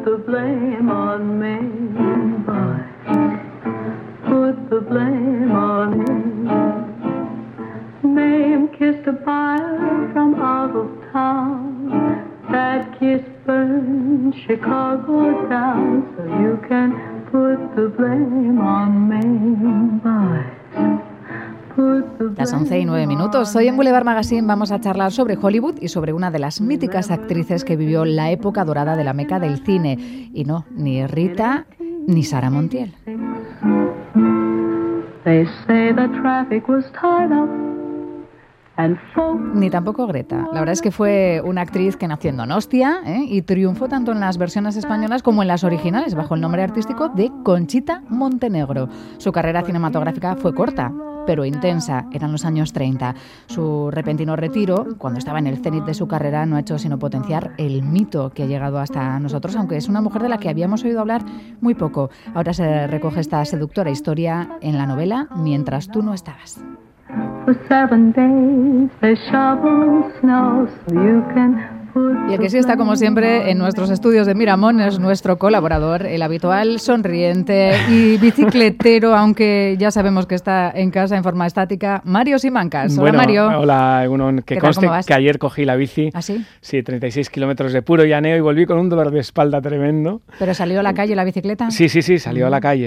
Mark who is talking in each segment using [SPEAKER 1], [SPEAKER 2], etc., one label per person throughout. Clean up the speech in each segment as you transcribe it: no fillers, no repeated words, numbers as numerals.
[SPEAKER 1] put the blame on me, boys. Put the blame on me. Name kissed a buyer from out of town. That kiss burned Chicago down. So you can put the blame on me, boys.
[SPEAKER 2] Las 11:09. Hoy en Boulevard Magazine vamos a charlar sobre Hollywood y sobre una de las míticas actrices que vivió la época dorada de la meca del cine. Y no, ni Rita ni Sara Montiel. Ni tampoco Greta. La verdad es que fue una actriz que nació en Donostia y triunfó tanto en las versiones españolas como en las originales bajo el nombre artístico de Conchita Montenegro. Su carrera cinematográfica fue corta, pero intensa. Eran los años 30. Su repentino retiro, cuando estaba en el cenit de su carrera, no ha hecho sino potenciar el mito que ha llegado hasta nosotros, aunque es una mujer de la que habíamos oído hablar muy poco. Ahora se recoge esta seductora historia en la novela Mientras tú no estabas. For 7 days they shovel snow so you can. Y el que sí está, como siempre, en nuestros estudios de Miramón es nuestro colaborador, el habitual, sonriente y bicicletero, aunque ya sabemos que está en casa en forma estática, Mario Simancas. Hola, Mario.
[SPEAKER 3] Hola, que conste que ayer cogí la bici.
[SPEAKER 2] ¿Ah, sí?
[SPEAKER 3] Sí, 36 kilómetros de puro llaneo y volví con un dolor de espalda tremendo.
[SPEAKER 2] ¿Pero salió a la calle la bicicleta?
[SPEAKER 3] Sí, salió a la calle.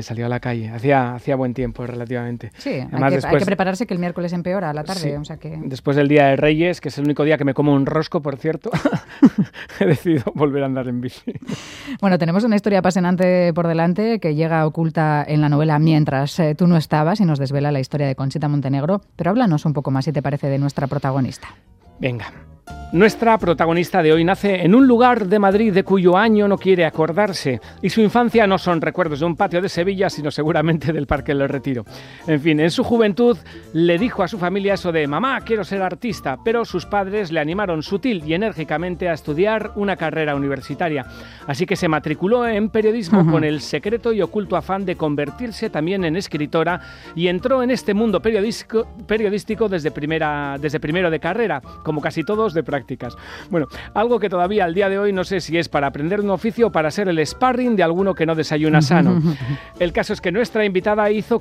[SPEAKER 3] Hacía buen tiempo, relativamente.
[SPEAKER 2] Sí, además, hay que prepararse que el miércoles empeora a la tarde.
[SPEAKER 3] Sí,
[SPEAKER 2] o sea que...
[SPEAKER 3] Después del Día de Reyes, que es el único día que me como un rosco, por cierto... he decidido volver a andar en bici.
[SPEAKER 2] Bueno, tenemos una historia apasionante por delante que llega oculta en la novela Mientras tú no estabas y nos desvela la historia de Conchita Montenegro, pero háblanos un poco más, si te parece, de nuestra protagonista.
[SPEAKER 3] Venga. Nuestra protagonista de hoy nace en un lugar de Madrid de cuyo año no quiere acordarse, y su infancia no son recuerdos de un patio de Sevilla, sino seguramente del Parque del Retiro. En fin, en su juventud le dijo a su familia eso de «Mamá, quiero ser artista», pero sus padres le animaron sutil y enérgicamente a estudiar una carrera universitaria. Así que se matriculó en periodismo con el secreto y oculto afán de convertirse también en escritora, y entró en este mundo periodístico desde primero de carrera, como casi todos de prácticas. Bueno, algo que todavía al día de hoy no sé si es para aprender un oficio o para ser el sparring de alguno que no desayuna sano. El caso es que nuestra invitada hizo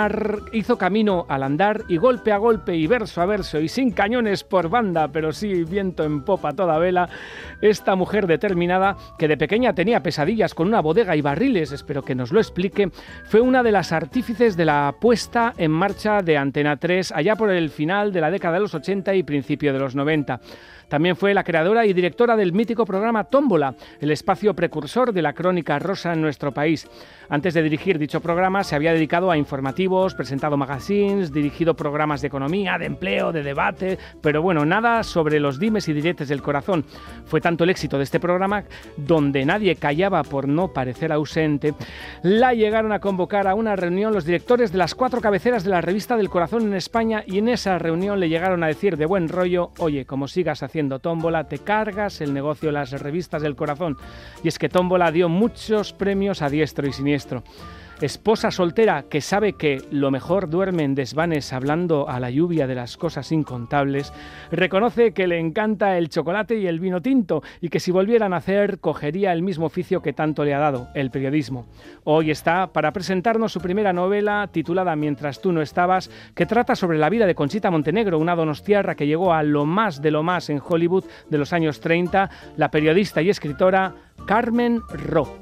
[SPEAKER 3] camino al andar, y golpe a golpe y verso a verso y sin cañones por banda, pero sí viento en popa a toda vela, esta mujer determinada, que de pequeña tenía pesadillas con una bodega y barriles, espero que nos lo explique, fue una de las artífices de la puesta en marcha de Antena 3 allá por el final de la década de los 80 y principio de los 90. También fue la creadora y directora del mítico programa Tómbola, el espacio precursor de la crónica rosa en nuestro país. Antes de dirigir dicho programa se había dedicado a informativos, presentado magazines, dirigido programas de economía, de empleo, de debate, pero bueno, nada sobre los dimes y diretes del corazón. Fue tanto el éxito de este programa, donde nadie callaba por no parecer ausente, la llegaron a convocar a una reunión los directores de las 4 cabeceras de la revista del corazón en España, y en esa reunión le llegaron a decir de buen rollo: oye, como sigas haciendo Tómbola, te cargas el negocio de las revistas del corazón. Y es que Tómbola dio muchos premios a diestro y siniestro. Esposa soltera que sabe que lo mejor duerme en desvanes hablando a la lluvia de las cosas incontables, reconoce que le encanta el chocolate y el vino tinto, y que si volviera a nacer cogería el mismo oficio que tanto le ha dado, el periodismo. Hoy está para presentarnos su primera novela, titulada Mientras tú no estabas, que trata sobre la vida de Conchita Montenegro, una donostiarra que llegó a lo más de lo más en Hollywood de los años 30, la periodista y escritora Carmen Ro.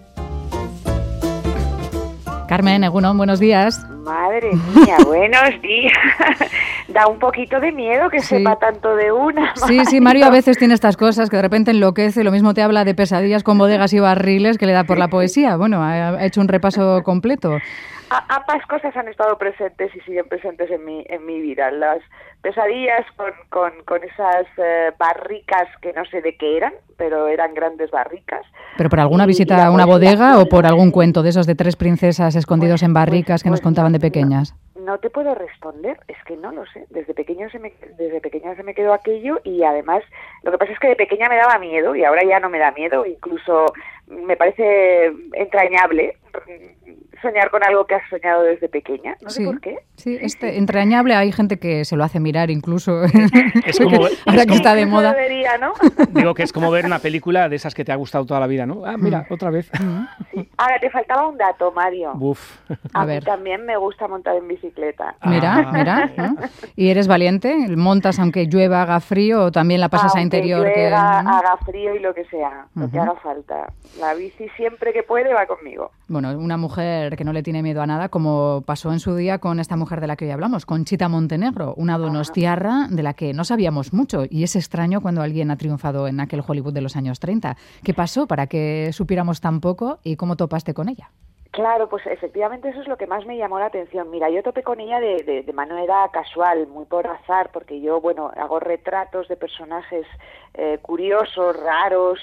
[SPEAKER 2] Carmen, Egunon, buenos días.
[SPEAKER 4] Madre mía, buenos días. Da un poquito de miedo que sepa tanto de una.
[SPEAKER 2] Sí, Mario a veces tiene estas cosas que de repente enloquece, lo mismo te habla de pesadillas con bodegas y barriles que le da por la poesía. Bueno, ha hecho un repaso completo.
[SPEAKER 4] Ambas cosas han estado presentes y siguen presentes en mi vida. Las pesadillas con esas barricas que no sé de qué eran, pero eran grandes barricas.
[SPEAKER 2] ¿Pero por alguna visita a una bodega o por algún cuento de esos de 3 princesas escondidos en barricas que nos contaban de pequeñas?
[SPEAKER 4] No te puedo responder, es que no lo sé. Desde pequeña se me quedó aquello, y además lo que pasa es que de pequeña me daba miedo y ahora ya no me da miedo, incluso me parece entrañable soñar con algo que has soñado desde pequeña, no sé por qué.
[SPEAKER 2] Sí, entrañable, hay gente que se lo hace mirar incluso.
[SPEAKER 3] Es como,
[SPEAKER 2] ahora que está de moda.
[SPEAKER 4] Debería, ¿no?
[SPEAKER 3] Digo que es como ver una película de esas que te ha gustado toda la vida, ¿no? Ah, mira, otra vez.
[SPEAKER 4] Sí. Ahora, te faltaba un dato, Mario.
[SPEAKER 3] Uf.
[SPEAKER 4] A mí también me gusta montar en bicicleta.
[SPEAKER 2] Mira. ¿No? ¿Y eres valiente? ¿Montas aunque llueva, haga frío o también la pasas a interior?
[SPEAKER 4] Aunque llueva, haga frío y lo que sea, lo que haga falta. La bici siempre que puede va conmigo.
[SPEAKER 2] Bueno, una mujer que no le tiene miedo a nada, como pasó en su día con esta mujer de la que hoy hablamos, Conchita Montenegro, una donostiarra de la que no sabíamos mucho. Y es extraño cuando alguien ha triunfado en aquel Hollywood de los años 30. ¿Qué pasó para que supiéramos tan poco y cómo topaste con ella?
[SPEAKER 4] Claro, pues efectivamente eso es lo que más me llamó la atención. Mira, yo topé con ella de manera casual, muy por azar, porque yo, hago retratos de personajes curiosos, raros,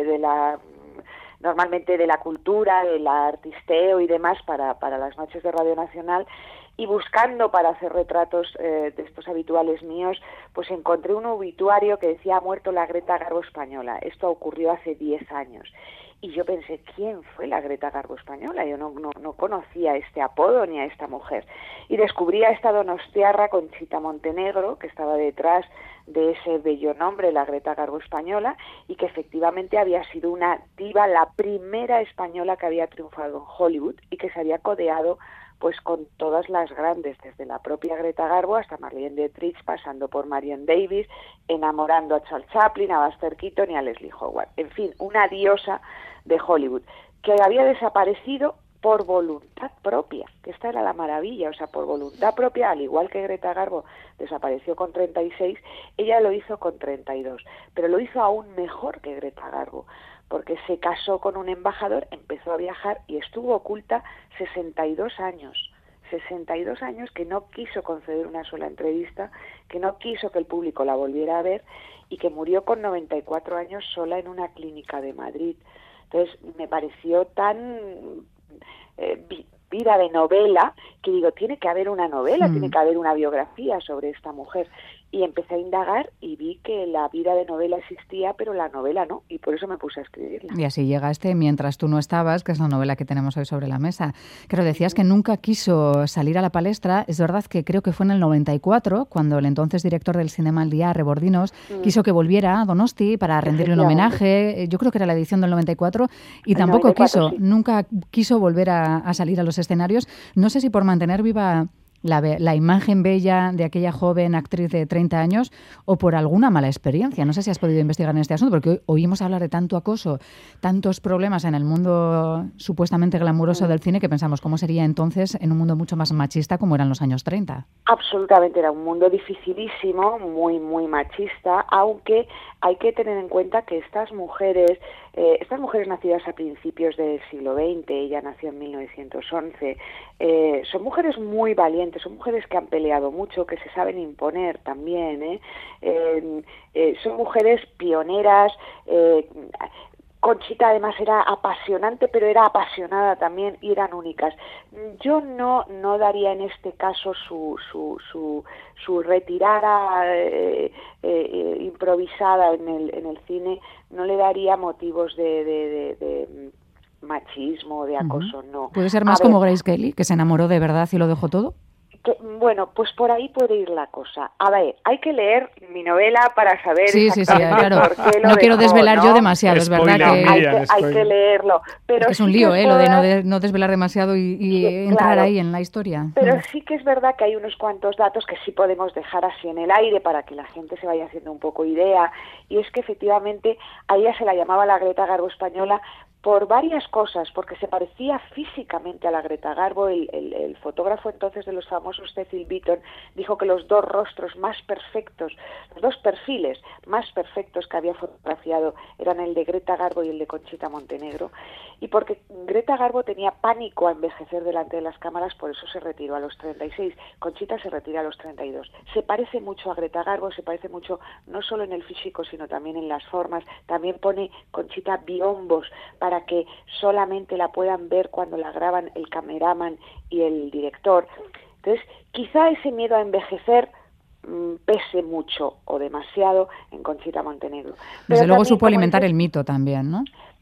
[SPEAKER 4] normalmente de la cultura, del artisteo y demás para las noches de Radio Nacional, y buscando para hacer retratos de estos habituales míos, pues encontré un obituario que decía: ha muerto la Greta Garbo española. Esto ocurrió hace 10 años. Y yo pensé, ¿quién fue la Greta Garbo española? Yo no conocía este apodo ni a esta mujer. Y descubrí a esta donostiarra Conchita Montenegro, que estaba detrás de ese bello nombre, la Greta Garbo española, y que efectivamente había sido una diva, la primera española que había triunfado en Hollywood y que se había codeado pues con todas las grandes, desde la propia Greta Garbo hasta Marlene Dietrich, pasando por Marion Davies, enamorando a Charles Chaplin, a Buster Keaton y a Leslie Howard. En fin, una diosa de Hollywood, que había desaparecido por voluntad propia, que esta era la maravilla, o sea, por voluntad propia, al igual que Greta Garbo desapareció con 36, ella lo hizo con 32, pero lo hizo aún mejor que Greta Garbo, porque se casó con un embajador, empezó a viajar y estuvo oculta 62 años. 62 años que no quiso conceder una sola entrevista, que no quiso que el público la volviera a ver y que murió con 94 años sola en una clínica de Madrid. Entonces me pareció tan vida de novela que digo, tiene que haber una novela, tiene que haber una biografía sobre esta mujer. Y empecé a indagar y vi que la vida de novela existía, pero la novela no, y por eso me puse a escribirla.
[SPEAKER 2] Y así llega Mientras tú no estabas, que es la novela que tenemos hoy sobre la mesa. Claro, decías que nunca quiso salir a la palestra. Es verdad que creo que fue en el 94, cuando el entonces director del Cinema al Día, Rebordinos, quiso que volviera a Donosti para rendirle un homenaje. Yo creo que era la edición del 94, y tampoco
[SPEAKER 4] 94,
[SPEAKER 2] nunca quiso volver a salir a los escenarios. No sé si por mantener viva la imagen bella de aquella joven actriz de 30 años o por alguna mala experiencia. No sé si has podido investigar en este asunto, porque hoy oímos hablar de tanto acoso, tantos problemas en el mundo supuestamente glamuroso del cine, que pensamos cómo sería entonces en un mundo mucho más machista como eran los años 30.
[SPEAKER 4] Absolutamente, era un mundo dificilísimo, muy, muy machista, aunque hay que tener en cuenta que estas mujeres nacidas a principios del siglo XX, ella nació en 1911, son mujeres muy valientes, son mujeres que han peleado mucho, que se saben imponer también, son mujeres pioneras. Conchita además era apasionante, pero era apasionada también, y eran únicas. Yo no daría en este caso su retirada improvisada en el cine, no le daría motivos de machismo, de acoso, no.
[SPEAKER 2] ¿Puede ser más como Grace Kelly, que se enamoró de verdad y lo dejó todo?
[SPEAKER 4] Bueno, pues por ahí puede ir la cosa. A ver, hay que leer mi novela para saber
[SPEAKER 2] claro.
[SPEAKER 4] por qué lo
[SPEAKER 2] no quiero
[SPEAKER 4] dejó,
[SPEAKER 2] desvelar
[SPEAKER 4] ¿no?
[SPEAKER 2] yo demasiado, es verdad que
[SPEAKER 4] hay que leerlo. Pero
[SPEAKER 2] es un lío, lo de no desvelar demasiado y entrar ahí en la historia.
[SPEAKER 4] Pero sí que es verdad que hay unos cuantos datos que sí podemos dejar así en el aire para que la gente se vaya haciendo un poco idea, y es que efectivamente a ella se la llamaba la Greta Garbo española por varias cosas, porque se parecía físicamente a la Greta Garbo. El fotógrafo entonces de los famosos Cecil Beaton dijo que los dos rostros más perfectos, los dos perfiles más perfectos que había fotografiado eran el de Greta Garbo y el de Conchita Montenegro, y porque Greta Garbo tenía pánico a envejecer delante de las cámaras, por eso se retiró a los 36, Conchita se retira a los 32. Se parece mucho a Greta Garbo, se parece mucho no solo en el físico, sino también en las formas. También pone Conchita biombos para que solamente la puedan ver cuando la graban el cameraman y el director. Entonces, quizá ese miedo a envejecer pese mucho o demasiado en Conchita Montenegro.
[SPEAKER 2] Desde luego supo alimentar el mito también, ¿no?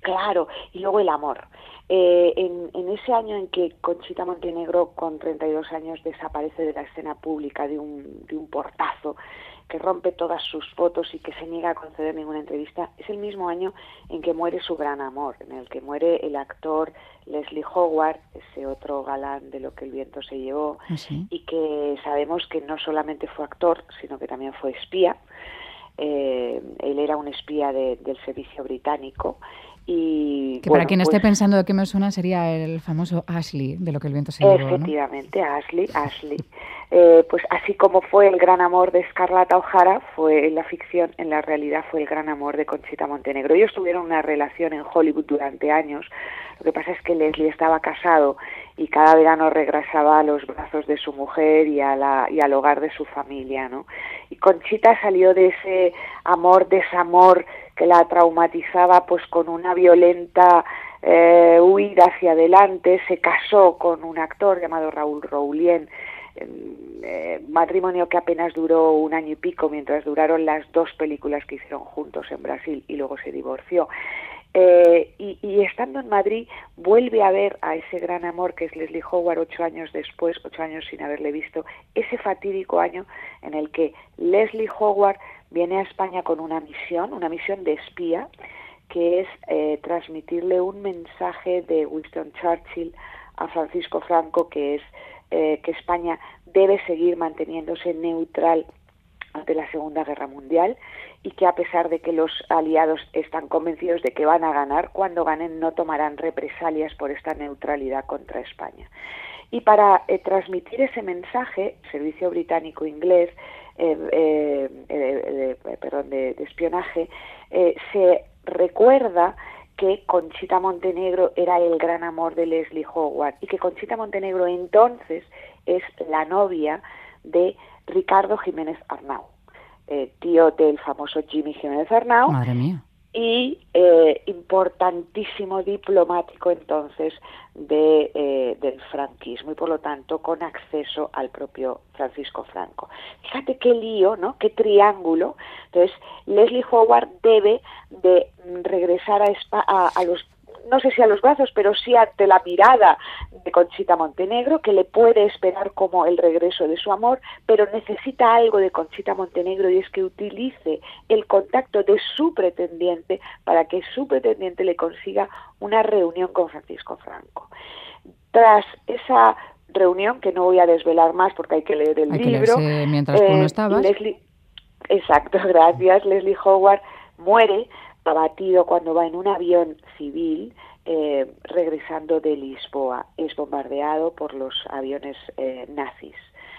[SPEAKER 4] Claro, y luego el amor. En ese año en que Conchita Montenegro, con 32 años, desaparece de la escena pública de un portazo, que rompe todas sus fotos y que se niega a conceder ninguna entrevista, es el mismo año en que muere su gran amor, en el que muere el actor Leslie Howard, ese otro galán de Lo que el viento se llevó,
[SPEAKER 2] ¿Sí?
[SPEAKER 4] y que sabemos que no solamente fue actor, sino que también fue espía. Él era un espía del servicio británico. Y
[SPEAKER 2] Que
[SPEAKER 4] bueno,
[SPEAKER 2] para quien
[SPEAKER 4] pues,
[SPEAKER 2] esté pensando de qué me suena sería el famoso Ashley, de Lo que el viento se llevó, ¿no?
[SPEAKER 4] efectivamente, Ashley. Pues así como fue el gran amor de Scarlett O'Hara, fue en la ficción, en la realidad fue el gran amor de Conchita Montenegro. Ellos tuvieron una relación en Hollywood durante años. Lo que pasa es que Leslie estaba casado y cada verano regresaba a los brazos de su mujer y al hogar de su familia, ¿no? Y Conchita salió de ese desamor que la traumatizaba, pues con una violenta huida hacia adelante. Se casó con un actor llamado Raúl Roulién, matrimonio que apenas duró 1 año y pico, mientras duraron las 2 películas que hicieron juntos en Brasil, y luego se divorció. Y estando en Madrid vuelve a ver a ese gran amor que es Leslie Howard 8 años después, 8 años sin haberle visto, ese fatídico año en el que Leslie Howard viene a España con una misión de espía, que es transmitirle un mensaje de Winston Churchill a Francisco Franco, que es que España debe seguir manteniéndose neutral ante la Segunda Guerra Mundial, y que a pesar de que los aliados están convencidos de que van a ganar, cuando ganen no tomarán represalias por esta neutralidad contra España. Y para transmitir ese mensaje, el servicio británico-inglés de espionaje, se recuerda que Conchita Montenegro era el gran amor de Leslie Howard, y que Conchita Montenegro entonces es la novia de Ricardo Jiménez Arnau, tío del famoso Jimmy Jiménez Arnau.
[SPEAKER 2] Madre mía.
[SPEAKER 4] Y importantísimo diplomático entonces del franquismo, y por lo tanto con acceso al propio Francisco Franco. Fíjate qué lío, ¿no? Qué triángulo. Entonces Leslie Howard debe de regresar a los, no sé si a los brazos, pero sí ante la mirada de Conchita Montenegro, que le puede esperar como el regreso de su amor, pero necesita algo de Conchita Montenegro, y es que utilice el contacto de su pretendiente para que su pretendiente le consiga una reunión con Francisco Franco. Tras esa reunión, que no voy a desvelar más porque hay que leer el libro,
[SPEAKER 2] que mientras tú no estabas.
[SPEAKER 4] Exacto, gracias. Leslie Howard muere abatido cuando va en un avión civil regresando de Lisboa. Es bombardeado por los aviones nazis.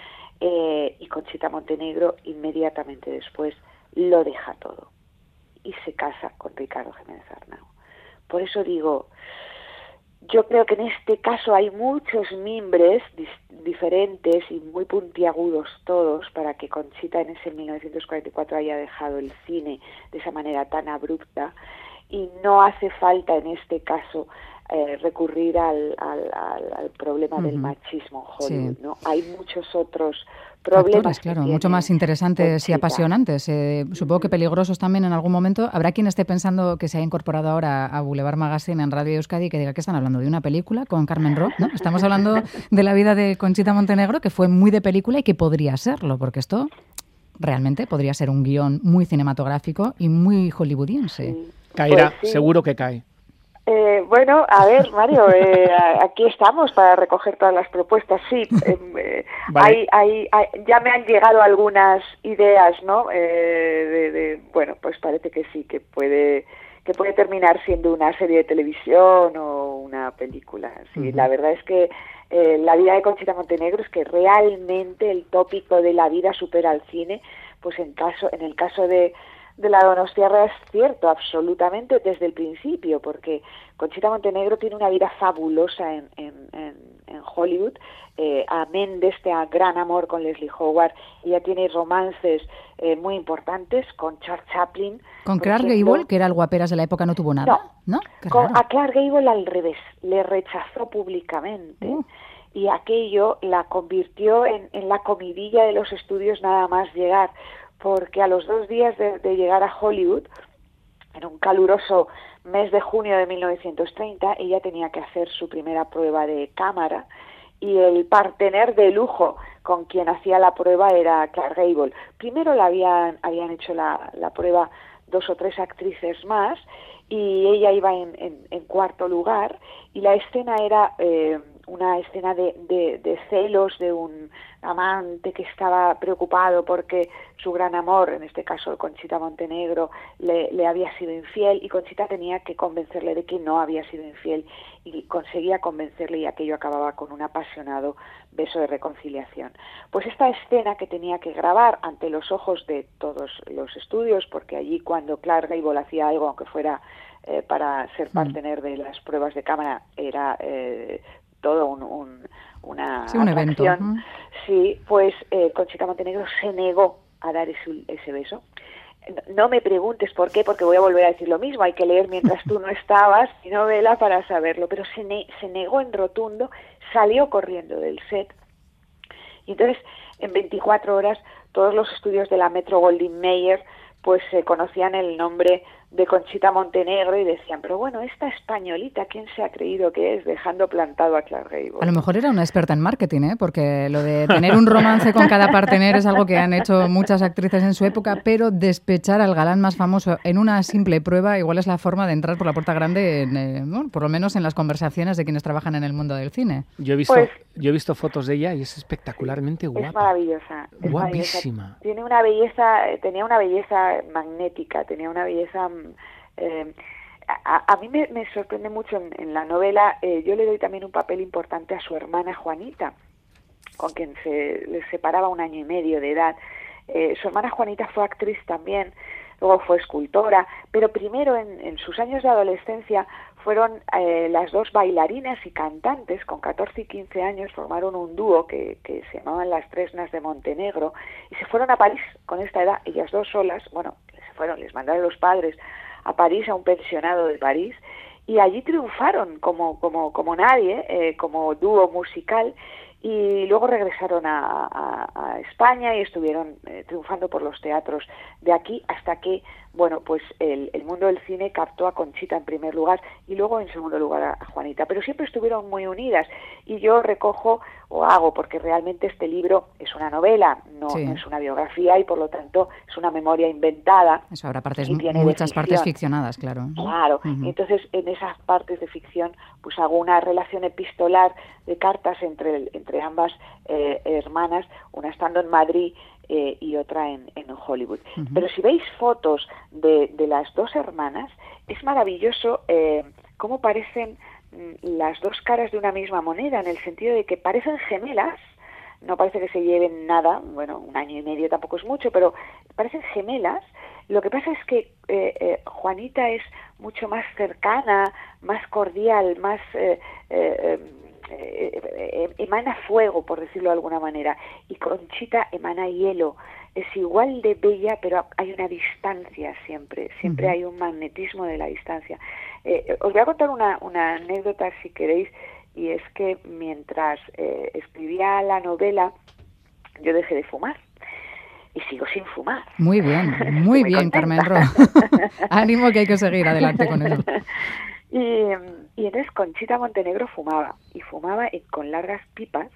[SPEAKER 4] Y Conchita Montenegro inmediatamente después lo deja todo y se casa con Ricardo Jiménez Arnau. Por eso digo, yo creo que en este caso hay muchos mimbres diferentes y muy puntiagudos todos para que Conchita en ese 1944 haya dejado el cine de esa manera tan abrupta, y no hace falta en este caso recurrir al problema del machismo en Hollywood, sí, ¿no? Hay muchos otros problemas.
[SPEAKER 2] Actores, claro, mucho más interesantes Conchita. Y apasionantes. Supongo que peligrosos también en algún momento. Habrá quien esté pensando que se ha incorporado ahora a Boulevard Magazine en Radio Euskadi y que diga que están hablando de una película con Carmen Ro, ¿no? Estamos hablando de la vida de Conchita Montenegro, que fue muy de película y que podría serlo, porque esto realmente podría ser un guión muy cinematográfico y muy hollywoodiense.
[SPEAKER 3] Sí. Caerá,
[SPEAKER 4] pues sí.
[SPEAKER 3] Seguro que cae.
[SPEAKER 4] Bueno, a ver, Mario, aquí estamos para recoger todas las propuestas. Sí, vale. Ya me han llegado algunas ideas, ¿no? Bueno, pues parece que sí, que puede terminar siendo una serie de televisión o una película. Sí, la verdad es que la vida de Conchita Montenegro es que realmente el tópico de la vida supera al cine. Pues en el caso de la Donostiarra es cierto absolutamente desde el principio, porque Conchita Montenegro tiene una vida fabulosa en Hollywood, amén de este gran amor con Leslie Howard. Ella tiene romances muy importantes con Charles Chaplin.
[SPEAKER 2] Con Clark Gable, que era el guaperas de la época, no tuvo nada, ¿no?
[SPEAKER 4] A Clark Gable al revés, le rechazó públicamente. Y aquello la convirtió en la comidilla de los estudios nada más llegar, porque a los 2 días de llegar a Hollywood, en un caluroso mes de junio de 1930, ella tenía que hacer su primera prueba de cámara y el partener de lujo con quien hacía la prueba era Clark Gable. Primero habían hecho la prueba 2 o 3 actrices más y ella iba en cuarto lugar, y la escena era una escena de celos de un amante que estaba preocupado porque su gran amor, en este caso Conchita Montenegro, le había sido infiel, y Conchita tenía que convencerle de que no había sido infiel, y conseguía convencerle, y aquello acababa con un apasionado beso de reconciliación. Pues esta escena que tenía que grabar ante los ojos de todos los estudios, porque allí cuando Clark Gable hacía algo, aunque fuera para ser partener de las pruebas de cámara, era todo una
[SPEAKER 2] un evento.
[SPEAKER 4] Sí, pues Conchita Montenegro se negó a dar ese beso. No me preguntes por qué, porque voy a volver a decir lo mismo. Hay que leer mientras tú no estabas mi novela para saberlo. Pero se negó en rotundo, salió corriendo del set. Y entonces, en 24 horas, todos los estudios de la Metro-Goldwyn-Mayer pues conocían el nombre de Conchita Montenegro y decían, pero bueno, esta españolita, ¿quién se ha creído que es, dejando plantado a Clark Gable?
[SPEAKER 2] A lo mejor era una experta en marketing, porque lo de tener un romance con cada partener es algo que han hecho muchas actrices en su época, pero despechar al galán más famoso en una simple prueba igual es la forma de entrar por la puerta grande, bueno, por lo menos en las conversaciones de quienes trabajan en el mundo del cine.
[SPEAKER 3] Yo he visto fotos de ella y es espectacularmente guapa.
[SPEAKER 4] Es maravillosa. Es
[SPEAKER 3] guapísima.
[SPEAKER 4] Maravillosa. Tenía una belleza magnética, tenía una belleza... a mí me sorprende mucho en la novela. Yo le doy también un papel importante a su hermana Juanita, con quien les separaba 1 año y medio de edad. Su hermana Juanita fue actriz también, luego fue escultora, pero primero en sus años de adolescencia fueron las dos bailarinas y cantantes. Con 14 y 15 años formaron un dúo que se llamaban Las Tresnas de Montenegro, y se fueron a París con esta edad, ellas dos solas. Bueno, les mandaron los padres a París, a un pensionado de París, y allí triunfaron como nadie, como dúo musical, y luego regresaron a España y estuvieron triunfando por los teatros de aquí, hasta que, bueno, pues el mundo del cine captó a Conchita en primer lugar y luego en segundo lugar a Juanita, pero siempre estuvieron muy unidas. Y yo recojo, o hago, porque realmente este libro es una novela, no es una biografía, y por lo tanto es una memoria inventada.
[SPEAKER 2] Eso, habrá muchas partes ficcionadas, claro.
[SPEAKER 4] Claro, entonces en esas partes de ficción pues hago una relación epistolar de cartas entre ambas hermanas, una estando en Madrid y otra en Hollywood. Pero si veis fotos de las dos hermanas, es maravilloso cómo parecen las dos caras de una misma moneda, en el sentido de que parecen gemelas. No parece que se lleven nada, bueno, 1 año y medio tampoco es mucho, pero parecen gemelas. Lo que pasa es que Juanita es mucho más cercana, más cordial, más... emana fuego, por decirlo de alguna manera, y Conchita emana hielo. Es igual de bella, pero hay una distancia siempre hay un magnetismo de la distancia. Os voy a contar una anécdota, si queréis, y es que mientras escribía la novela, yo dejé de fumar. Y sigo sin fumar.
[SPEAKER 2] Muy bien, Carmen Ro. Ánimo, que hay que seguir adelante con eso.
[SPEAKER 4] Y entonces Conchita Montenegro fumaba con largas pipas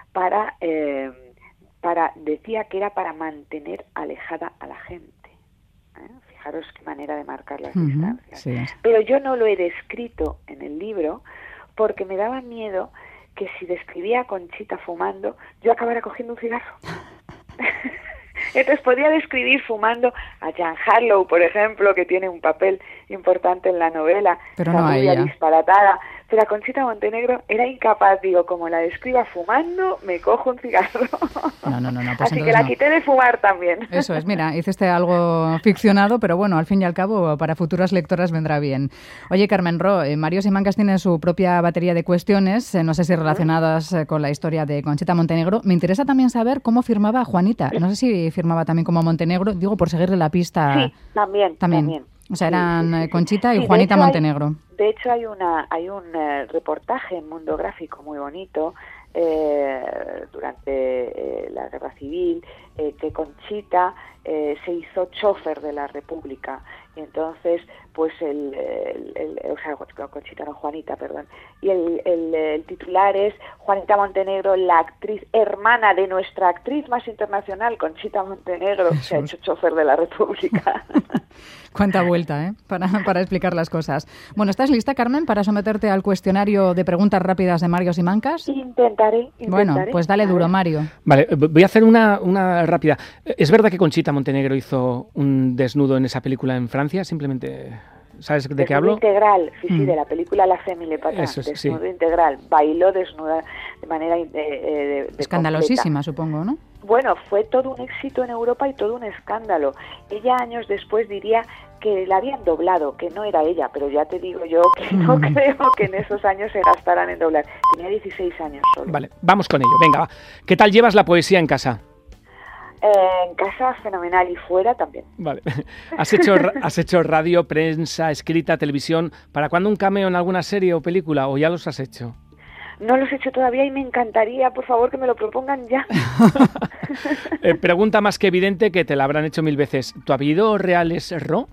[SPEAKER 4] decía que era para mantener alejada a la gente. Fijaros qué manera de marcar las distancias.
[SPEAKER 2] Sí.
[SPEAKER 4] Pero yo no lo he descrito en el libro porque me daba miedo que si describía a Conchita fumando, yo acabara cogiendo un cigarro. Entonces podía describir fumando a Jean Harlow, por ejemplo, que tiene un papel importante en la novela,
[SPEAKER 2] pero no a ella.
[SPEAKER 4] Disparatada. Pero a Conchita Montenegro era incapaz, digo, como la describa fumando, me cojo un cigarro.
[SPEAKER 2] No. Pues
[SPEAKER 4] así que la quité de fumar también.
[SPEAKER 2] Eso es, mira, hiciste algo ficcionado, pero bueno, al fin y al cabo, para futuras lectoras vendrá bien. Oye, Carmen Ro, Mario Simancas tiene su propia batería de cuestiones, no sé si relacionadas con la historia de Conchita Montenegro. Me interesa también saber cómo firmaba Juanita. No sé si firmaba también como Montenegro, digo, por seguirle la pista.
[SPEAKER 4] Sí, también.
[SPEAKER 2] O sea, eran Conchita y Juanita Montenegro.
[SPEAKER 4] De hecho, hay un reportaje en Mundo Gráfico muy bonito durante la Guerra Civil, que Conchita se hizo chofer de la República. Y entonces, pues Conchita, no, Juanita, perdón. Y el titular es Juanita Montenegro, la actriz hermana de nuestra actriz más internacional, Conchita Montenegro, se ha hecho chofer de la República.
[SPEAKER 2] Cuánta vuelta, para explicar las cosas. Bueno, ¿estás lista, Carmen, para someterte al cuestionario de preguntas rápidas de Mario Simancas?
[SPEAKER 4] Intentaré.
[SPEAKER 2] Bueno, pues dale duro, Mario.
[SPEAKER 3] Vale, voy a hacer una rápida. ¿Es verdad que Conchita Montenegro hizo un desnudo en esa película en Francia? Simplemente, ¿sabes de qué hablo?
[SPEAKER 4] Integral, sí, de la película La Femme y le Patin. Desnudo integral. Bailó desnuda de manera
[SPEAKER 2] escandalosísima,
[SPEAKER 4] completa.
[SPEAKER 2] Supongo, ¿no?
[SPEAKER 4] Bueno, fue todo un éxito en Europa y todo un escándalo. Ella años después diría que la habían doblado, que no era ella, pero ya te digo yo que no creo que en esos años se gastaran en doblar. Tenía 16 años solo.
[SPEAKER 3] Vale, vamos con ello, venga, va. ¿Qué tal llevas la poesía en casa?
[SPEAKER 4] En casa fenomenal y fuera también.
[SPEAKER 3] Vale. ¿Has hecho radio, prensa, escrita, televisión? ¿Para cuándo un cameo en alguna serie o película o ya los has hecho?
[SPEAKER 4] No los he hecho todavía y me encantaría, por favor, que me lo propongan ya.
[SPEAKER 3] Pregunta más que evidente que te la habrán hecho 1000 veces. ¿Tu apellido real es Ro?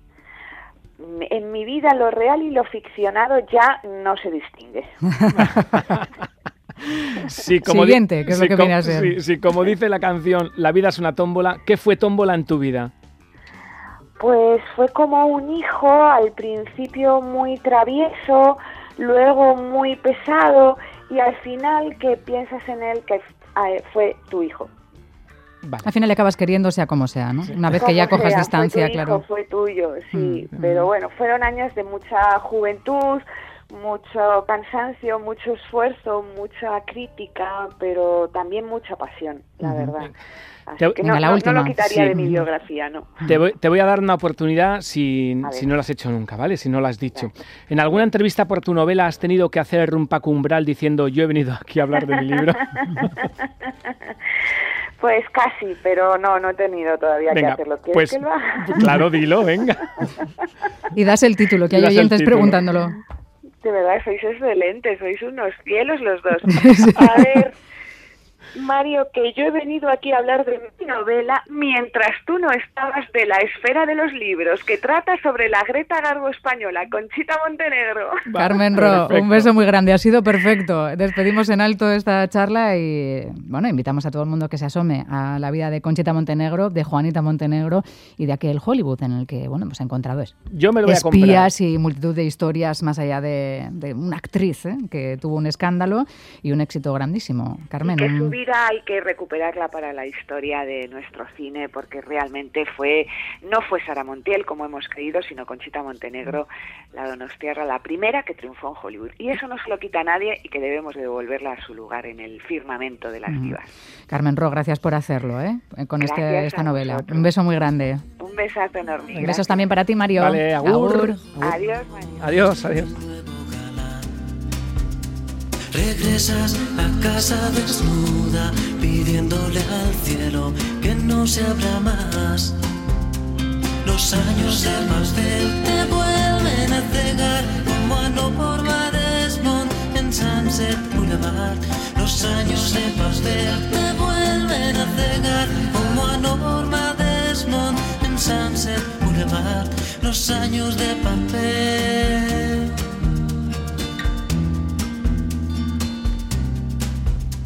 [SPEAKER 4] En mi vida lo real y lo ficcionado ya no se distingue.
[SPEAKER 3] Sí, como
[SPEAKER 2] Siguiente, que es lo que viene a ser.
[SPEAKER 3] Sí, como dice la canción, la vida es una tómbola. ¿Qué fue tómbola en tu vida?
[SPEAKER 4] Pues fue como un hijo, al principio muy travieso, luego muy pesado y al final que piensas en él que fue tu hijo.
[SPEAKER 2] Vale. Al final le acabas queriendo sea como sea, ¿no? Sí. Una vez que ya cojas distancia,
[SPEAKER 4] fue tu
[SPEAKER 2] claro.
[SPEAKER 4] Hijo, fue tuyo, sí. Pero bueno, fueron años de mucha juventud, mucho cansancio, mucho esfuerzo, mucha crítica, pero también mucha pasión, la verdad. Así que no lo quitaría de mi biografía, ¿no?
[SPEAKER 3] Te voy a dar una oportunidad si no lo has hecho nunca, ¿vale? Si no lo has dicho. Gracias. En alguna entrevista por tu novela has tenido que hacer un Paco Umbral diciendo yo he venido aquí a hablar de mi libro.
[SPEAKER 4] Pues casi, pero no he tenido todavía que hacerlo. ¿Quieres que lo haga?
[SPEAKER 3] Claro, dilo, venga.
[SPEAKER 2] Y das el título, que hay oyentes preguntándolo.
[SPEAKER 4] De verdad, sois excelentes, sois unos cielos los dos. A ver, Mario, que yo he venido aquí a hablar de mi novela mientras tú no estabas de la esfera de los libros, que trata sobre la Greta Garbo española, Conchita Montenegro.
[SPEAKER 2] Carmen Ro, un beso muy grande, ha sido perfecto. Despedimos en alto esta charla y, bueno, invitamos a todo el mundo que se asome a la vida de Conchita Montenegro, de Juanita Montenegro y de aquel Hollywood en el que, bueno, hemos encontrado eso.
[SPEAKER 3] Yo me lo voy a comprar.
[SPEAKER 2] Espías y multitud de historias más allá de una actriz que tuvo un escándalo y un éxito grandísimo. Carmen.
[SPEAKER 4] Y que su vida hay que recuperarla para la historia de nuestro cine, porque realmente no fue Sara Montiel, como hemos creído, sino Conchita Montenegro, la donostiarra, la primera que triunfó en Hollywood. Y eso no se lo quita a nadie y que debemos de devolverla a su lugar en el firmamento de las divas.
[SPEAKER 2] Carmen Ro, gracias por hacerlo, con esta novela.
[SPEAKER 4] Vosotros.
[SPEAKER 2] Un beso muy grande.
[SPEAKER 4] Un besazo enorme.
[SPEAKER 2] Besos gracias. También para ti, Mario.
[SPEAKER 3] Vale, agur.
[SPEAKER 4] Adiós, Mario.
[SPEAKER 3] Adiós.
[SPEAKER 5] Regresas a casa desnuda, pidiéndole al cielo que no se abra más. Los años de pastel te vuelven a cegar, como a Norma Desmond en Sunset Boulevard. Los años de pastel te vuelven a cegar, como a Norma Desmond en Sunset Boulevard. Los años de papel.